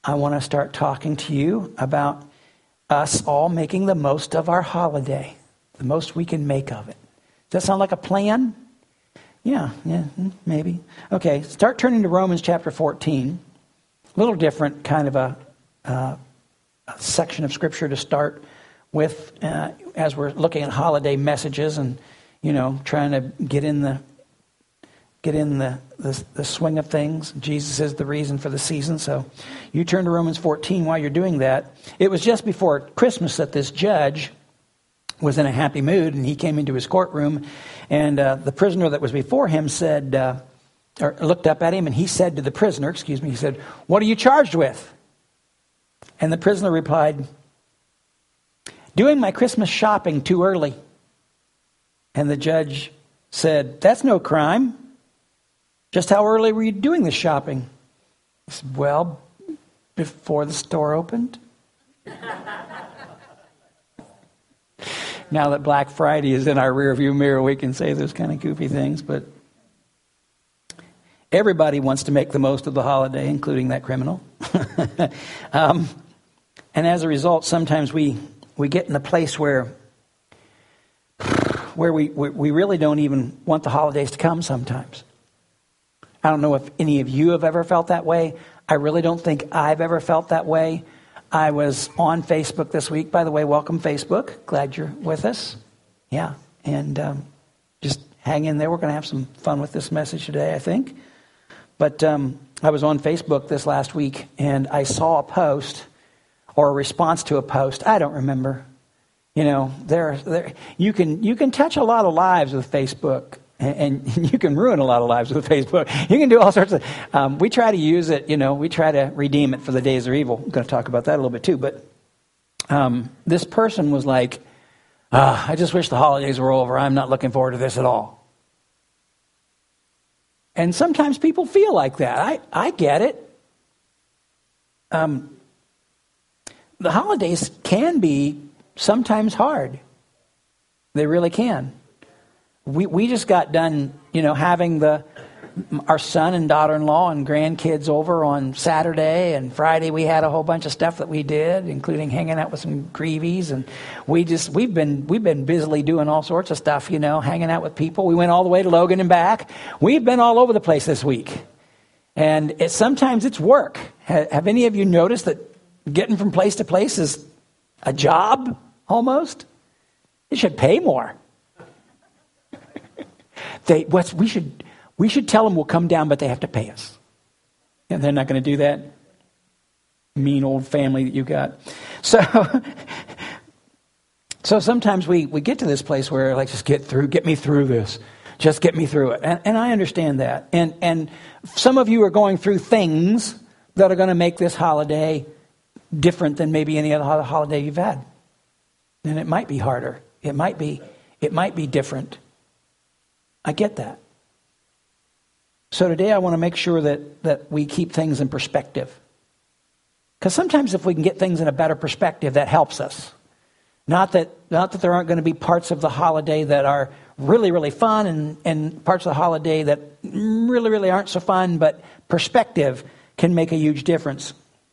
I want to start talking to you about us all making the most of our holiday, the most we can make of it. Does that sound like a plan? Yeah, maybe. Okay, start turning to Romans chapter 14. A little different kind of a section of Scripture to start with as we're looking at holiday messages and, trying to get in the swing of things. Jesus is the reason for the season. So you turn to Romans 14 while you're doing that. It was just before Christmas that this judge was in a happy mood, and he came into his courtroom, and the prisoner that was before him said, or looked up at him, and he said to the prisoner, he said, "What are you charged with?" And the prisoner replied, "Doing my Christmas shopping too early." And the judge said, "That's no crime. Just how early were you doing the shopping?" He said, "Well, before the store opened." Now that Black Friday is in our rearview mirror, we can say those kind of goofy things, but everybody wants to make the most of the holiday, including that criminal. And as a result, sometimes we get in a place where we really don't even want the holidays to come sometimes. I don't know if any of you have ever felt that way. I really don't think I've ever felt that way. I was on Facebook this week. By the way, welcome, Facebook. Glad you're with us. Yeah, and just hang in there. We're going to have some fun with this message today, I think. But I was on Facebook this last week, and I saw a post or a response to a post. I don't remember. There you can touch a lot of lives with Facebook. And you can ruin a lot of lives with Facebook. You can do all sorts of... we try to use it, we try to redeem it for the days of evil. I'm going to talk about that a little bit too. But this person was like, I just wish the holidays were over. I'm not looking forward to this at all. And sometimes people feel like that. I get it. The holidays can be sometimes hard. They really can. We just got done, having our son and daughter-in-law and grandkids over on Saturday, and Friday we had a whole bunch of stuff that we did, including hanging out with some Greavies, and we've been busily doing all sorts of stuff, hanging out with people. We went all the way to Logan and back. We've been all over the place this week, and sometimes it's work. Have any of you noticed that getting from place to place is a job almost? It should pay more. We should tell them we'll come down, but they have to pay us. And they're not going to do that. Mean old family that you got. So sometimes we get to this place where just get me through this. Just get me through it. And I understand that. And some of you are going through things that are going to make this holiday different than maybe any other holiday you've had. And it might be harder. It might be different. I get that. So today I want to make sure that we keep things in perspective. Because sometimes if we can get things in a better perspective, that helps us. Not that there aren't going to be parts of the holiday that are really, really fun and parts of the holiday that really, really aren't so fun, but perspective can make a huge difference.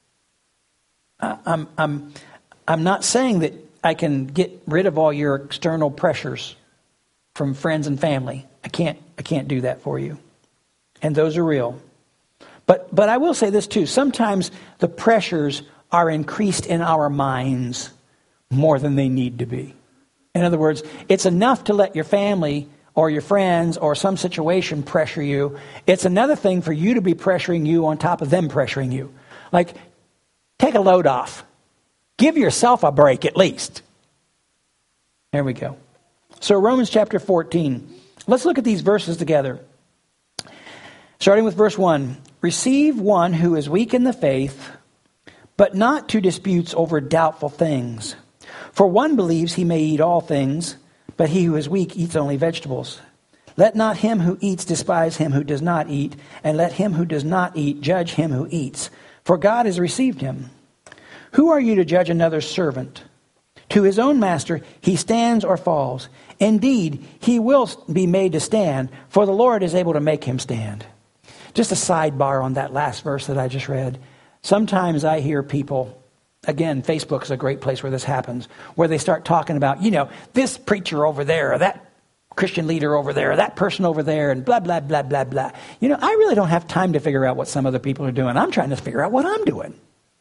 I'm not saying that I can get rid of all your external pressures from friends and family. I can't do that for you. And those are real. But I will say this too. Sometimes the pressures are increased in our minds more than they need to be. In other words, it's enough to let your family or your friends or some situation pressure you. It's another thing for you to be pressuring you on top of them pressuring you. Like, take a load off. Give yourself a break at least. There we go. So Romans chapter 14. Let's look at these verses together. Starting with verse 1. Receive one who is weak in the faith, but not to disputes over doubtful things. For one believes he may eat all things, but he who is weak eats only vegetables. Let not him who eats despise him who does not eat, and let him who does not eat judge him who eats. For God has received him. Who are you to judge another's servant? To his own master he stands or falls. Indeed, he will be made to stand, for the Lord is able to make him stand. Just a sidebar on that last verse that I just read. Sometimes I hear people, again, Facebook is a great place where this happens, where they start talking about, this preacher over there, or that Christian leader over there, or that person over there, and blah, blah, blah, blah, blah. I really don't have time to figure out what some other people are doing. I'm trying to figure out what I'm doing.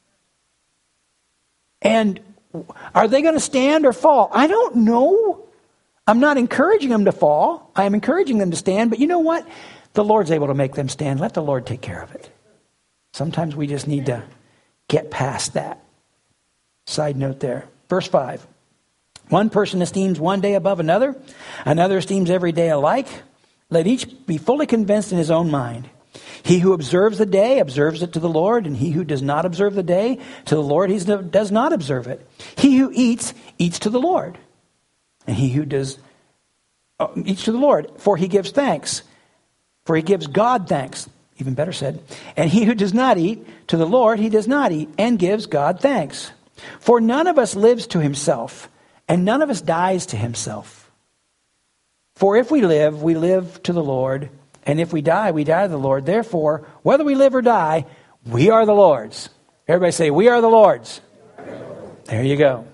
And are they going to stand or fall? I don't know. I'm not encouraging them to fall. I am encouraging them to stand. But you know what? The Lord's able to make them stand. Let the Lord take care of it. Sometimes we just need to get past that. Side note there. Verse 5. One person esteems one day above another. Another esteems every day alike. Let each be fully convinced in his own mind. He who observes the day observes it to the Lord, and he who does not observe the day to the Lord, he does not observe it. He who eats, eats to the Lord. And he who does, eats to the Lord, for he gives thanks. For he gives God thanks. Even better said. And he who does not eat, to the Lord he does not eat, and gives God thanks. For none of us lives to himself, and none of us dies to himself. For if we live to the Lord, and if we die to the Lord. Therefore, whether we live or die, we are the Lord's. Everybody say, we are the Lord's. There you go.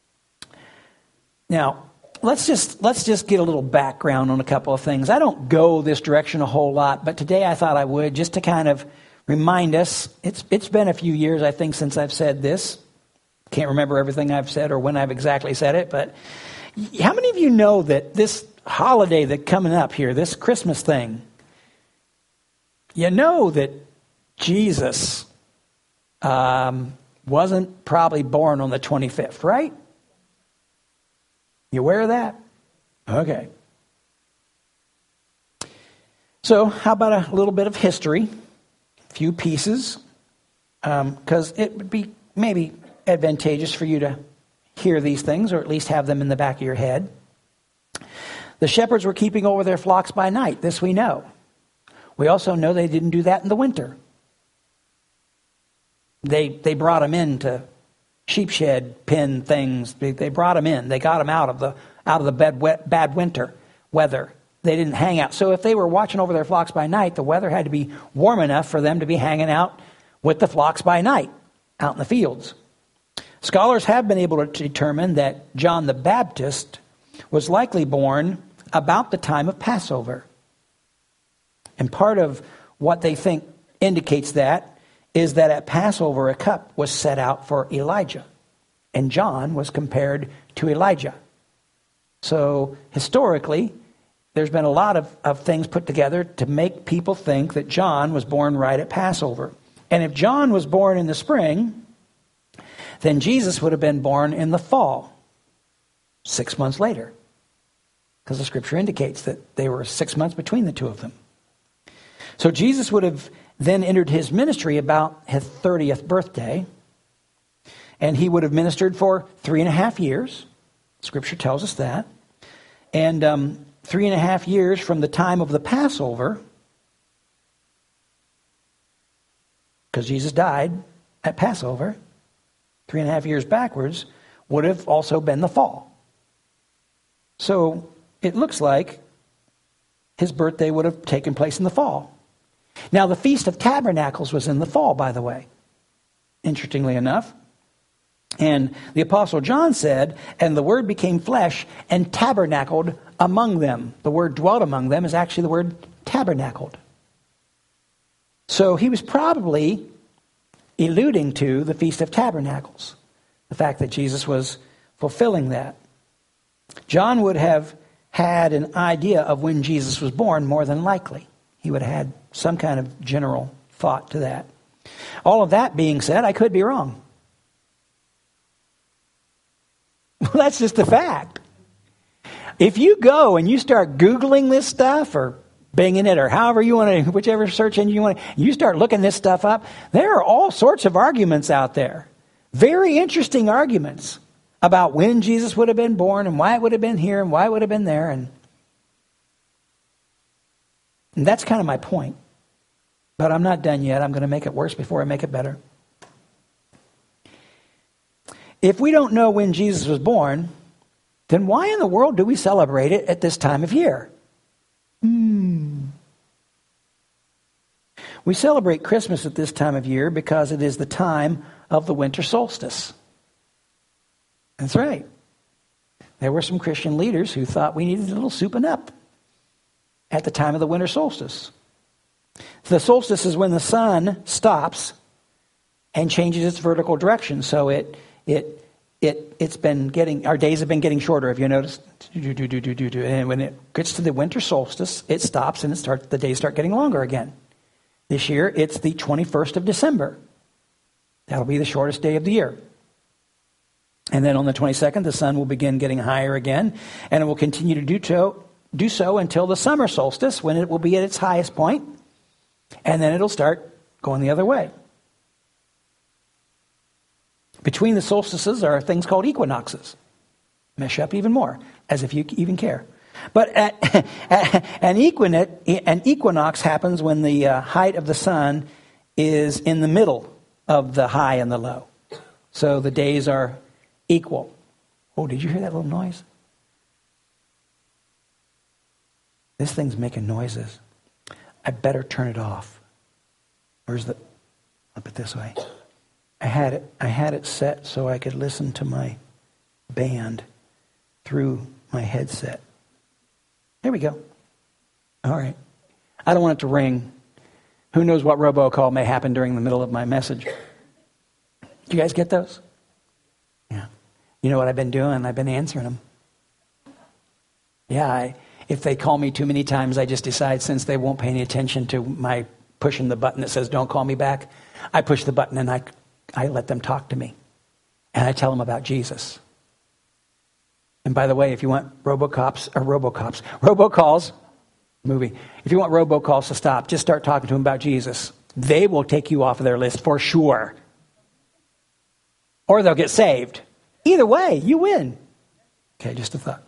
Now, let's just get a little background on a couple of things. I don't go this direction a whole lot, but today I thought I would, just to kind of remind us. It's been a few years, I think, since I've said this. Can't remember everything I've said or when I've exactly said it, but how many of you know that this holiday that's coming up here, this Christmas thing, you know that Jesus wasn't probably born on the 25th, right? You aware of that? Okay. So how about a little bit of history? A few pieces. Because it would be maybe advantageous for you to hear these things, or at least have them in the back of your head. The shepherds were keeping over their flocks by night. This we know. We also know they didn't do that in the winter. They brought them into sheep shed pen things. They brought them in. They got them out of the bad winter weather. They didn't hang out. So if they were watching over their flocks by night, the weather had to be warm enough for them to be hanging out with the flocks by night out in the fields. Scholars have been able to determine that John the Baptist was likely born about the time of Passover. And part of what they think indicates that is that at Passover a cup was set out for Elijah. And John was compared to Elijah. So historically, there's been a lot of things put together to make people think that John was born right at Passover. And if John was born in the spring, then Jesus would have been born in the fall, 6 months later. Because the scripture indicates that they were 6 months between the two of them. So Jesus would have then entered his ministry about his 30th birthday. And he would have ministered for 3.5 years. Scripture tells us that. And 3.5 years from the time of the Passover, because Jesus died at Passover, 3.5 years backwards would have also been the fall. So it looks like his birthday would have taken place in the fall. Now, the Feast of Tabernacles was in the fall, by the way, interestingly enough. And the Apostle John said, and the Word became flesh and tabernacled among them. The word dwelt among them is actually the word tabernacled. So he was probably alluding to the Feast of Tabernacles, the fact that Jesus was fulfilling that. John would have had an idea of when Jesus was born, more than likely. He would have had some kind of general thought to that. All of that being said, I could be wrong. Well, that's just a fact. If you go and you start Googling this stuff or Binging it or however you want to, whichever search engine you want to, you start looking this stuff up, there are all sorts of arguments out there. Very interesting arguments about when Jesus would have been born and why it would have been here and why it would have been there. And that's kind of my point. But I'm not done yet. I'm going to make it worse before I make it better. If we don't know when Jesus was born, then why in the world do we celebrate it at this time of year? We celebrate Christmas at this time of year because it is the time of the winter solstice. That's right. There were some Christian leaders who thought we needed a little souping up at the time of the winter solstice. The solstice is when the sun stops and changes its vertical direction. So it's been getting, our days have been getting shorter. Have you noticed? And when it gets to the winter solstice, it stops and the days start getting longer again. This year, it's the 21st of December. That'll be the shortest day of the year. And then on the 22nd, the sun will begin getting higher again, and it will continue to do so until the summer solstice, when it will be at its highest point, and then it'll start going the other way. Between the solstices are things called equinoxes. Mesh up even more, as if you even care. But an equinox happens when the height of the sun is in the middle of the high and the low. So the days are equal. Oh, did you hear that little noise? This thing's making noises. I better turn it off. Where's the... I'll put it this way. I had it set so I could listen to my band through my headset. There we go. All right. I don't want it to ring. Who knows what robocall may happen during the middle of my message. Do you guys get those? Yeah. You know what I've been doing? I've been answering them. Yeah, if they call me too many times, I just decide, since they won't pay any attention to my pushing the button that says don't call me back, I push the button and I let them talk to me. And I tell them about Jesus. And by the way, if you want robocalls, movie, if you want robocalls to stop, just start talking to them about Jesus. They will take you off of their list for sure. Or they'll get saved. Either way, you win. Okay, just a thought.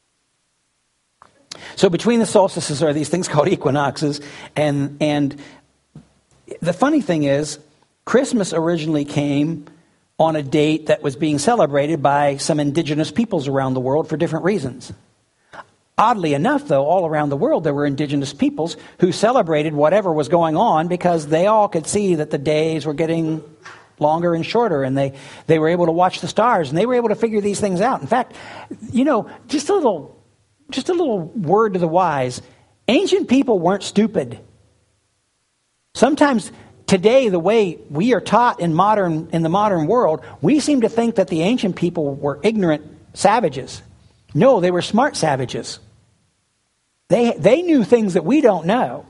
So between the solstices are these things called equinoxes. And the funny thing is, Christmas originally came on a date that was being celebrated by some indigenous peoples around the world for different reasons. Oddly enough, though, all around the world there were indigenous peoples who celebrated whatever was going on because they all could see that the days were getting longer and shorter, and they were able to watch the stars, and they were able to figure these things out. In fact, just a little word to the wise, ancient people weren't stupid. Sometimes today, the way we are taught in the modern world, we seem to think that the ancient people were ignorant savages. No, they were smart savages. They knew things that we don't know.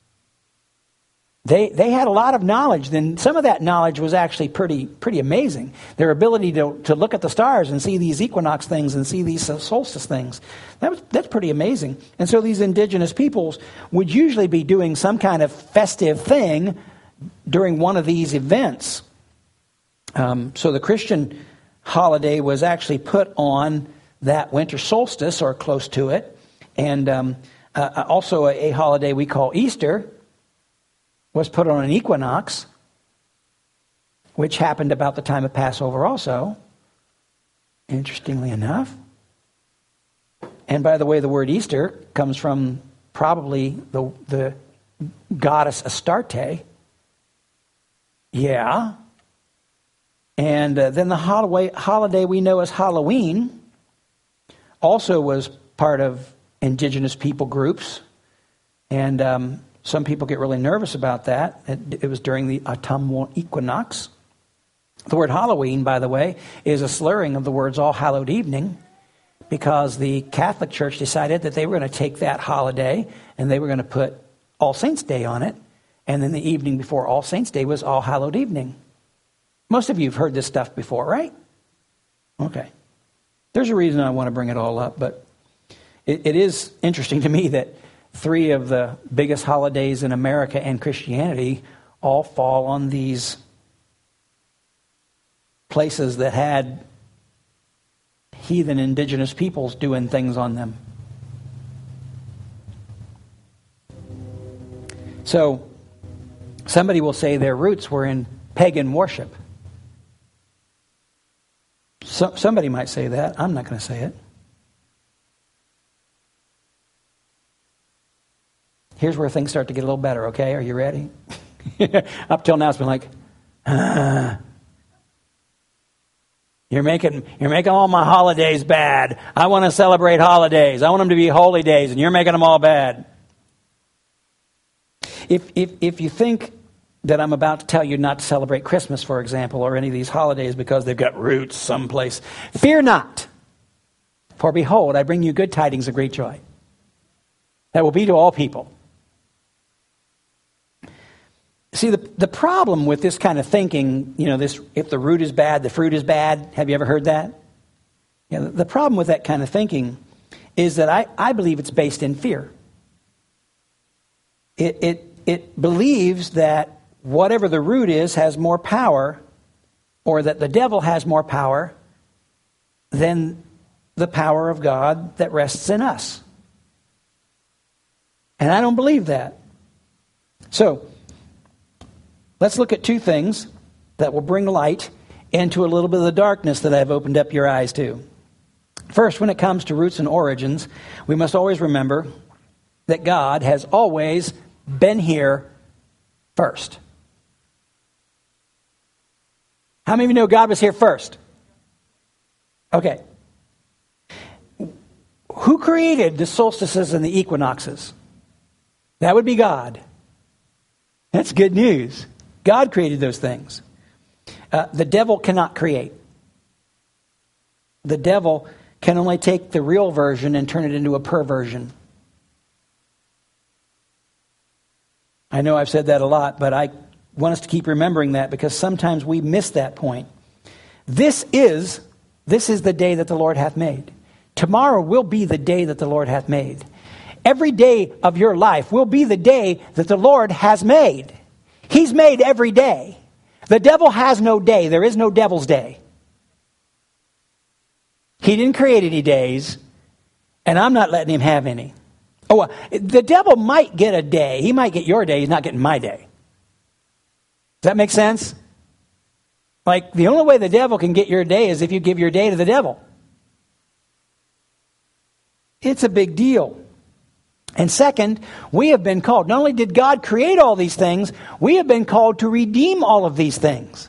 They had a lot of knowledge, and some of that knowledge was actually pretty amazing. Their ability to look at the stars and see these equinox things and see these solstice things, that's pretty amazing. And so these indigenous peoples would usually be doing some kind of festive thing during one of these events. So the Christian holiday was actually put on that winter solstice or close to it. And also a holiday we call Easter was put on an equinox, which happened about the time of Passover also, interestingly enough. And by the way, the word Easter comes from probably the goddess Astarte. Yeah. And then the holiday we know as Halloween also was part of indigenous people groups. And some people get really nervous about that. It was during the autumnal equinox. The word Halloween, by the way, is a slurring of the words All Hallowed Evening, because the Catholic Church decided that they were going to take that holiday and they were going to put All Saints' Day on it. And then the evening before All Saints' Day was All Hallowed Evening. Most of you have heard this stuff before, right? Okay. There's a reason I want to bring it all up, but it is interesting to me that 3 of the biggest holidays in America and Christianity all fall on these places that had heathen indigenous peoples doing things on them. So, somebody will say their roots were in pagan worship. Somebody might say that. I'm not going to say it. Here's where things start to get a little better, okay? Are you ready? Up till now, it's been like, You're making all my holidays bad. I want to celebrate holidays. I want them to be holy days, and you're making them all bad. If you think that I'm about to tell you not to celebrate Christmas, for example, or any of these holidays because they've got roots someplace, fear not. For behold, I bring you good tidings of great joy that will be to all people. See, the problem with this kind of thinking, this, if the root is bad, the fruit is bad. Have you ever heard that? The problem with that kind of thinking is that I believe it's based in fear. It believes that whatever the root is has more power, or that the devil has more power than the power of God that rests in us. And I don't believe that. So, let's look at two things that will bring light into a little bit of the darkness that I've opened up your eyes to. First, when it comes to roots and origins, we must always remember that God has always been here first. How many of you know God was here first? Okay. Who created the solstices and the equinoxes? That would be God. That's good news. God created those things. The devil cannot create. The devil can only take the real version and turn it into a perversion. I know I've said that a lot, but I want us to keep remembering that because sometimes we miss that point. This is the day that the Lord hath made. Tomorrow will be the day that the Lord hath made. Every day of your life will be the day that the Lord has made. He's made every day. The devil has no day. There is no devil's day. He didn't create any days, and I'm not letting him have any. Oh, the devil might get a day. He might get your day. He's not getting my day. Does that make sense? Like, the only way the devil can get your day is if you give your day to the devil. It's a big deal. And second, we have been called. Not only did God create all these things, we have been called to redeem all of these things.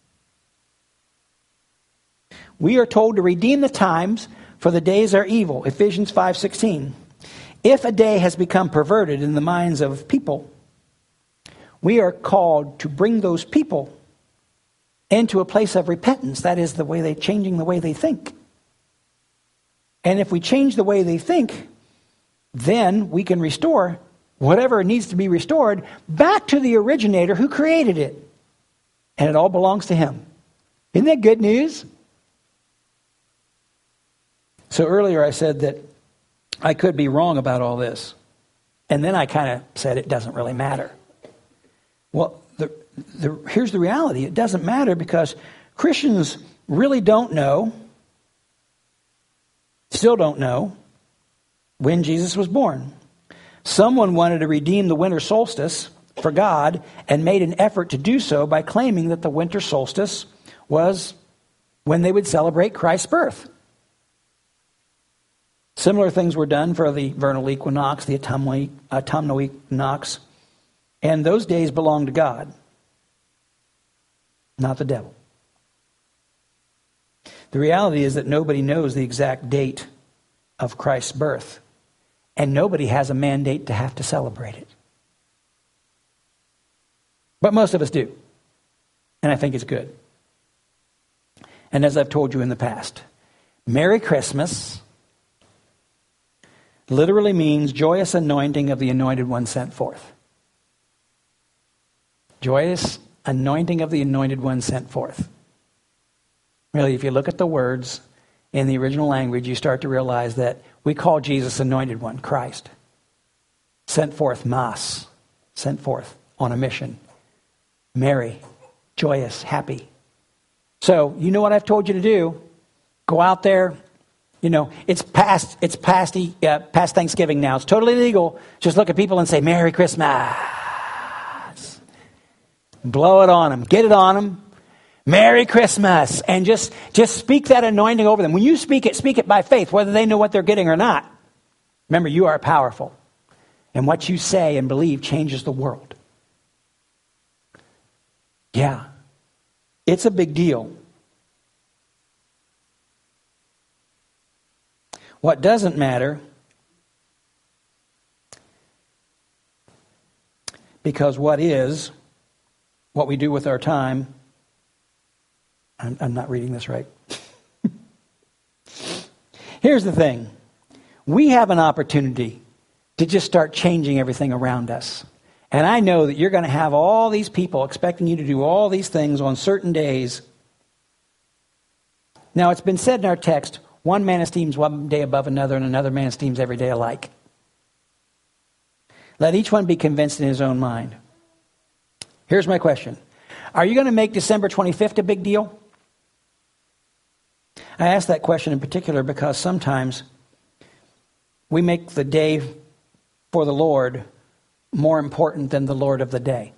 We are told to redeem the times, for the days are evil. Ephesians 5:16. If a day has become perverted in the minds of people, we are called to bring those people into a place of repentance. That is changing the way they think. And if we change the way they think, then we can restore whatever needs to be restored back to the originator who created it. And it all belongs to him. Isn't that good news? So earlier I said that I could be wrong about all this. And then I kind of said it doesn't really matter. Well, here's the reality. It doesn't matter because Christians really don't know, still don't know, when Jesus was born. Someone wanted to redeem the winter solstice for God and made an effort to do so by claiming that the winter solstice was when they would celebrate Christ's birth. Similar things were done for the vernal equinox, the autumnal equinox, and those days belong to God, not the devil. The reality is that nobody knows the exact date of Christ's birth, and nobody has a mandate to have to celebrate it. But most of us do, and I think it's good. And as I've told you in the past, Merry Christmas literally means joyous anointing of the anointed one sent forth. Joyous anointing of the anointed one sent forth. Really, if you look at the words in the original language, you start to realize that we call Jesus anointed one, Christ. Sent forth, mas. Sent forth on a mission. Merry, joyous, happy. So, you know what I've told you to do? Go out there. It's past Thanksgiving now. It's totally legal. Just look at people and say, Merry Christmas. Blow it on them. Get it on them. Merry Christmas. And just speak that anointing over them. When you speak it by faith, whether they know what they're getting or not. Remember, you are powerful. And what you say and believe changes the world. Yeah. It's a big deal. What doesn't matter, because what we do with our time, I'm not reading this right. Here's the thing. We have an opportunity to just start changing everything around us. And I know that you're going to have all these people expecting you to do all these things on certain days. Now, it's been said in our text, one man esteems one day above another, and another man esteems every day alike. Let each one be convinced in his own mind. Here's my question. Are you going to make December 25th a big deal? I ask that question in particular because sometimes we make the day for the Lord more important than the Lord of the day.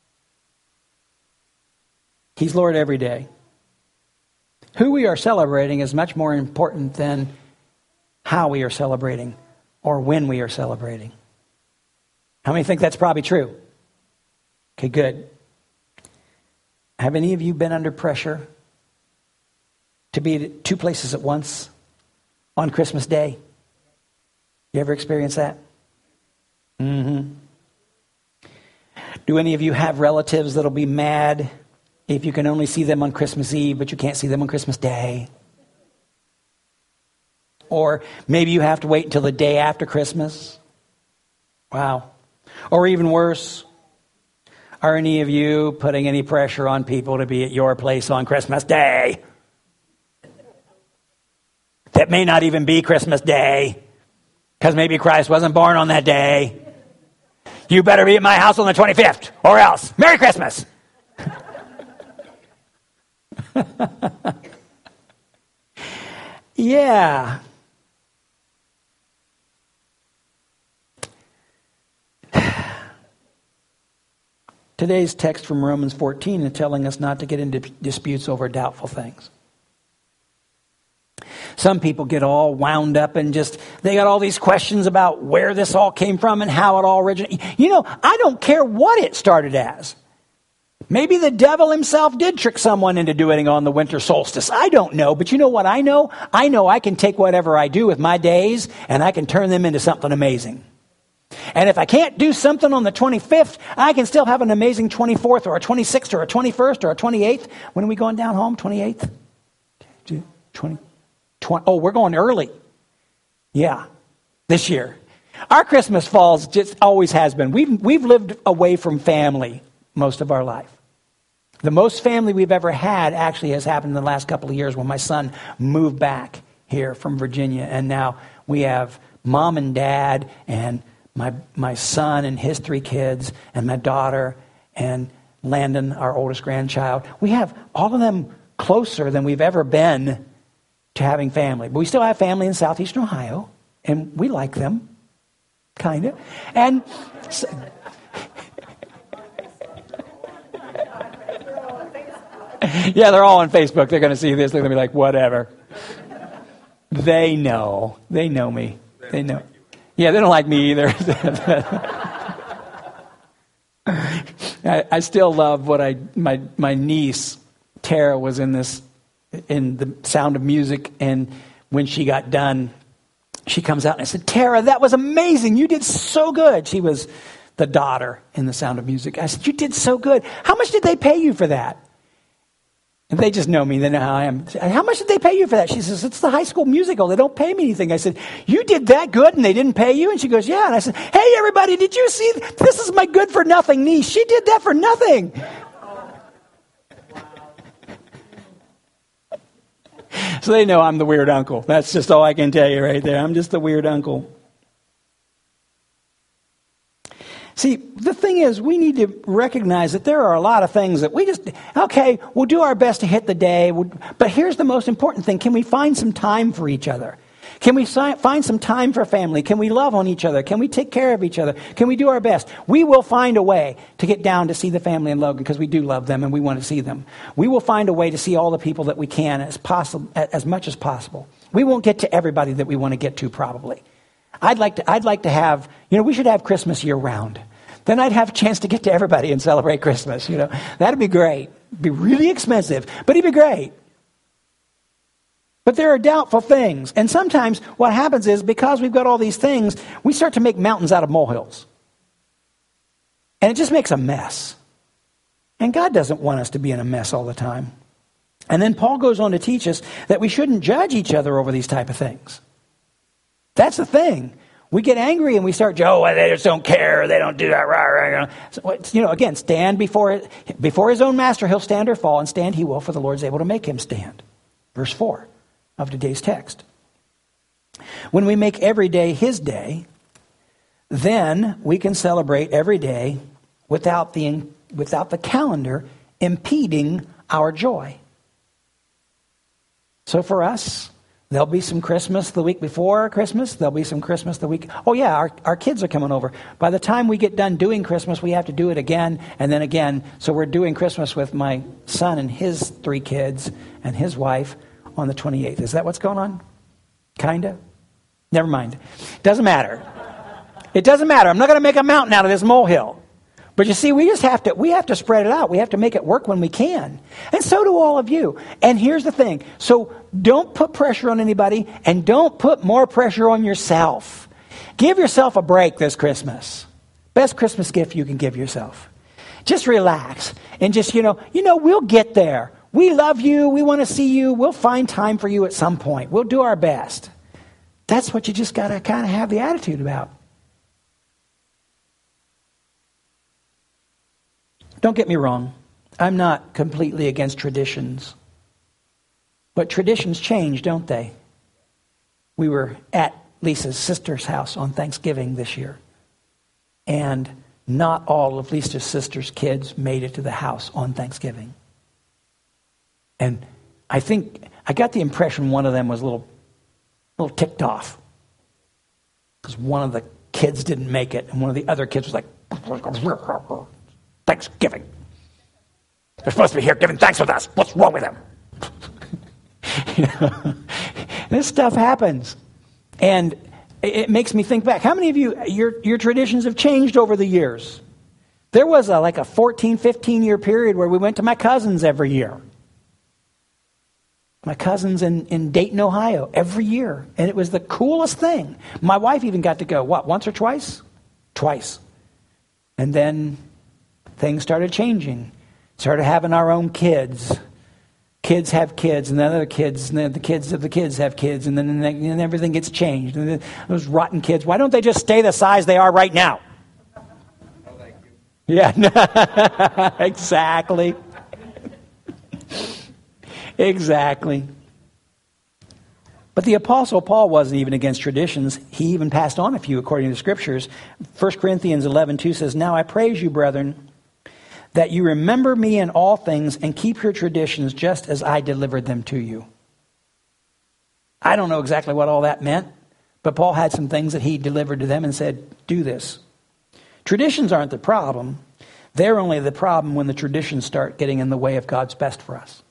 He's Lord every day. Who we are celebrating is much more important than how we are celebrating or when we are celebrating. How many think that's probably true? Okay, good. Have any of you been under pressure to be at two places at once on Christmas Day? You ever experience that? Mm-hmm. Do any of you have relatives that'll be mad if you can only see them on Christmas Eve, but you can't see them on Christmas Day? Or maybe you have to wait until the day after Christmas? Wow. Or even worse, are any of you putting any pressure on people to be at your place on Christmas Day? That may not even be Christmas Day, because maybe Christ wasn't born on that day. You better be at my house on the 25th, or else. Merry Christmas! Yeah. Today's text from Romans 14 is telling us not to get into disputes over doubtful things. Some people get all wound up and they got all these questions about where this all came from and how it all originated. You know, I don't care what it started as. Maybe the devil himself did trick someone into doing it on the winter solstice. I don't know, but you know what I know? I know I can take whatever I do with my days and I can turn them into something amazing. And if I can't do something on the 25th, I can still have an amazing 24th or a 26th or a 21st or a 28th. When are we going down home? 28th? 20. Oh, we're going early. Yeah, this year. Our Christmas falls just always has been. We've lived away from family most of our life. The most family we've ever had actually has happened in the last couple of years when my son moved back here from Virginia. And now we have mom and dad and my son and his 3 kids and my daughter and Landon, our oldest grandchild. We have all of them closer than we've ever been to having family. But we still have family in southeastern Ohio, and we like them, kind of. And so, yeah, they're all on Facebook. They're going to see this. They're going to be like, whatever. They know. They know me. They know. Yeah, they don't like me either. I still love what my niece, Tara, was in the Sound of Music, and when she got done, she comes out and I said, Tara, that was amazing. You did so good. She was the daughter in the Sound of Music. I said, you did so good. How much did they pay you for that? And they just know me. They know how I am. How much did they pay you for that? She says, it's the High School Musical. They don't pay me anything. I said, you did that good and they didn't pay you? And she goes, yeah. And I said, hey, everybody, did you see? This is my good for nothing niece. She did that for nothing. So they know I'm the weird uncle. That's just all I can tell you right there. I'm just the weird uncle. See, the thing is, we need to recognize that there are a lot of things that we'll do our best to hit the day. But here's the most important thing. Can we find some time for each other? Can we find some time for family? Can we love on each other? Can we take care of each other? Can we do our best? We will find a way to get down to see the family in Logan because we do love them and we want to see them. We will find a way to see all the people that we can as much as possible. We won't get to everybody that we want to get to probably. I'd like to have, we should have Christmas year round. then I'd have a chance to get to everybody and celebrate Christmas. That'd be great. It'd be really expensive, but it'd be great. But there are doubtful things. And sometimes what happens is because we've got all these things, we start to make mountains out of molehills. And it just makes a mess. And God doesn't want us to be in a mess all the time. And then Paul goes on to teach us that we shouldn't judge each other over these type of things. That's the thing. We get angry and we start, they just don't care. They don't do that. Rah. So, again, stand before his own master. He'll stand or fall, and stand he will, for the Lord's able to make him stand. Verse 4 of today's text. When we make every day his day, then we can celebrate every day without the calendar impeding our joy. So for us, there'll be some Christmas the week before Christmas. There'll be some Christmas the week. Oh yeah, our kids are coming over. By the time we get done doing Christmas, we have to do it again and then again. So we're doing Christmas with my son and his 3 kids and his wife on the 28th. Is that what's going on? Kinda? Never mind. Doesn't matter. It doesn't matter. I'm not going to make a mountain out of this molehill. But you see, we have to spread it out. We have to make it work when we can. And so do all of you. And here's the thing. So don't put pressure on anybody, and don't put more pressure on yourself. Give yourself a break this Christmas. Best Christmas gift you can give yourself. Just relax and just, we'll get there. We love you. We want to see you. We'll find time for you at some point. We'll do our best. That's what you just got to kind of have the attitude about. Don't get me wrong. I'm not completely against traditions. But traditions change, don't they? We were at Lisa's sister's house on Thanksgiving this year. And not all of Lisa's sister's kids made it to the house on Thanksgiving. And I think I got the impression one of them was a little ticked off. Because one of the kids didn't make it. And one of the other kids was like, Thanksgiving. They're supposed to be here giving thanks with us. What's wrong with them? This stuff happens. And it makes me think back. How many of you, your traditions have changed over the years? There was a 14, 15-year period where we went to my cousins every year. My cousins in Dayton, Ohio, every year. And it was the coolest thing. My wife even got to go, once or twice? Twice. And then things started changing. Started having our own kids. Kids have kids, and then other kids, and then the kids of the kids have kids, and then everything gets changed. And then those rotten kids, why don't they just stay the size they are right now? Oh, thank you. Yeah, exactly. Exactly. But the Apostle Paul wasn't even against traditions. He even passed on a few according to the Scriptures. 1 Corinthians 11:2 says, "Now I praise you, brethren, that you remember me in all things and keep your traditions just as I delivered them to you." I don't know exactly what all that meant, but Paul had some things that he delivered to them and said, do this. Traditions aren't the problem. They're only the problem when the traditions start getting in the way of God's best for us.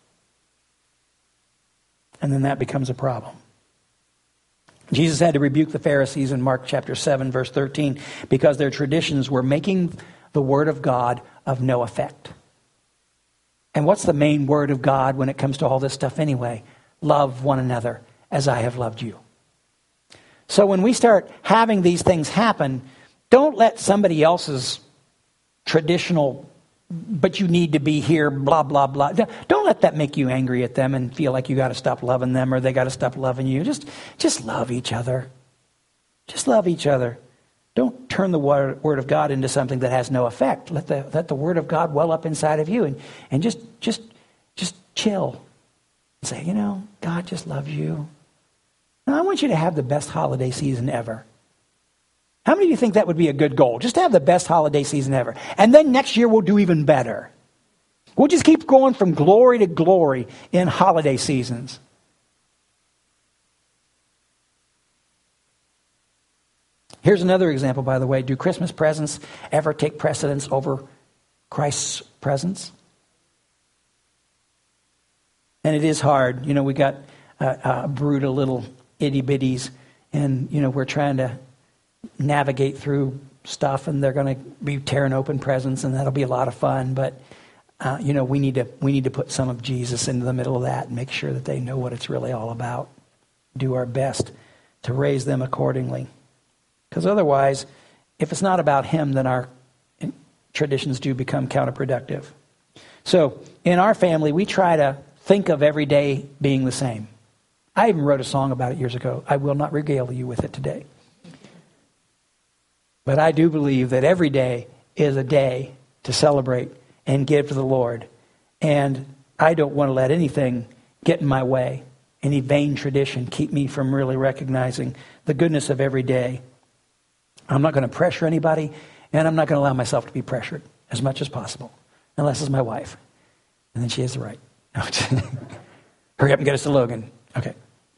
And then that becomes a problem. Jesus had to rebuke the Pharisees in Mark chapter 7, verse 13, because their traditions were making the word of God of no effect. And what's the main word of God when it comes to all this stuff anyway? Love one another as I have loved you. So when we start having these things happen, don't let somebody else's traditional, but you need to be here, blah, blah, blah. Don't let that make you angry at them and feel like you got to stop loving them or they got to stop loving you. Just love each other. Just love each other. Don't turn the word of God into something that has no effect. Let the word of God well up inside of you and just chill. And say, God just loves you. And I want you to have the best holiday season ever. How many of you think that would be a good goal? Just to have the best holiday season ever. And then next year we'll do even better. We'll just keep going from glory to glory in holiday seasons. Here's another example, by the way. Do Christmas presents ever take precedence over Christ's presence? And it is hard. We got brood of little itty bitties, and we're trying to navigate through stuff, and they're going to be tearing open presents, and that'll be a lot of fun. But we need to put some of Jesus into the middle of that and make sure that they know what it's really all about. Do our best to raise them accordingly, because otherwise, if it's not about Him, then our traditions do become counterproductive. So in our family, we try to think of every day being the same. I even wrote a song about it years ago. I will not regale you with it today. But I do believe that every day is a day to celebrate and give to the Lord. And I don't want to let anything get in my way, any vain tradition keep me from really recognizing the goodness of every day. I'm not going to pressure anybody, and I'm not going to allow myself to be pressured as much as possible, unless it's my wife. And then she has the right. Hurry up and get us to Logan. Okay.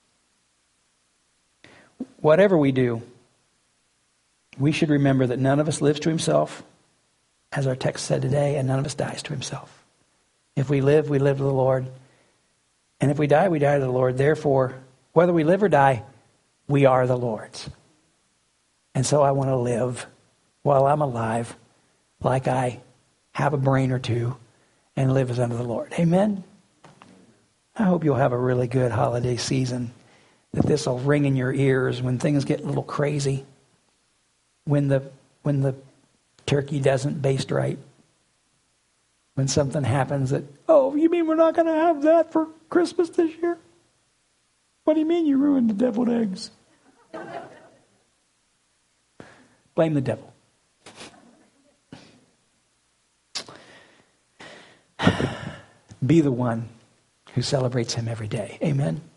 Whatever we do, we should remember that none of us lives to himself, as our text said today, and none of us dies to himself. If we live to the Lord. And if we die to the Lord. Therefore, whether we live or die, we are the Lord's. And so I want to live while I'm alive like I have a brain or two and live as unto the Lord. Amen? I hope you'll have a really good holiday season, that this will ring in your ears when things get a little crazy, when the turkey doesn't baste right, when something happens that, oh, you mean we're not going to have that for Christmas this year? What do you mean you ruined the deviled eggs? Blame the devil. Be the one who celebrates him every day. Amen.